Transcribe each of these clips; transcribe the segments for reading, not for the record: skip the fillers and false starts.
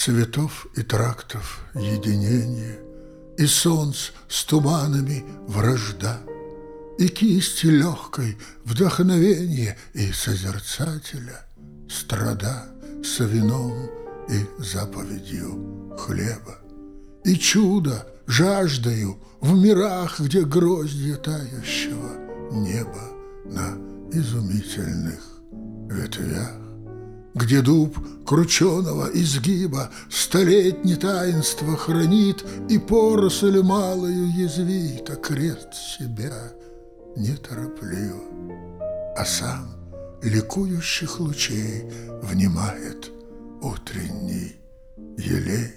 цветов и трактов единение, и солнц с туманами вражда, и кисти легкой вдохновение, и созерцателя страда с вином и заповедью хлеба, и чудо жаждою в мирах, где гроздья тающего неба на изумительных ветвях, где дуб крученого изгиба столетнее таинство хранит, и поросль малою язвит, а крест себя неторопливо, а сам ликующих лучей внимает утренний елей.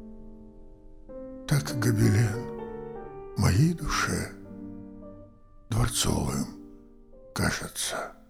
Так гобелен моей душе дворцовым кажется.